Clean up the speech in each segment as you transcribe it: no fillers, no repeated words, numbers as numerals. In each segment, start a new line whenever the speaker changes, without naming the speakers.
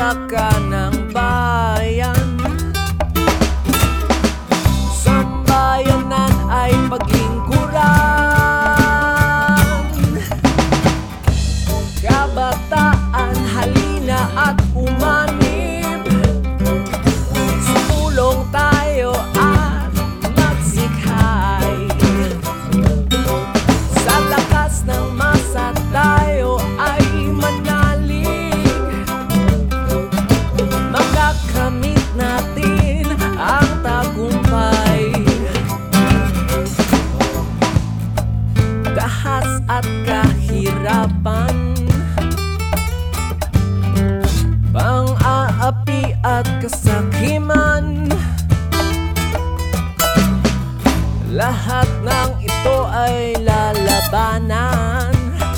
magsasaka ng bayan. Sambayanan ay paglingkuran. Kabataan, halina at umanib. Sumulong tayo at magsikhay. Sa lakas ng masa tayo ay manalig. Magagamit natin ang tagumpay. Dahas at kahirapan, pang-aapi at kasakiman, lahat ng ito ay lalabanan.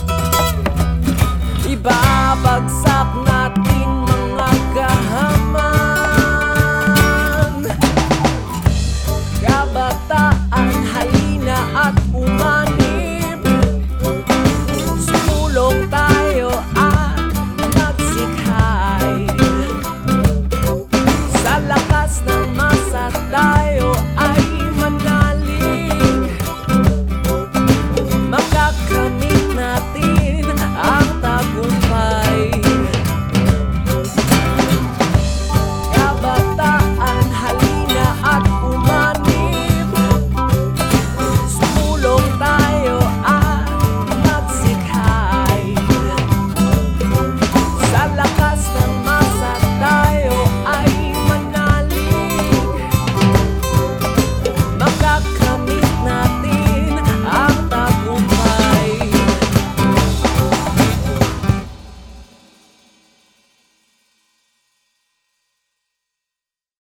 Ibabagsak natin mga kahaman. Kabataan, halina at umanib.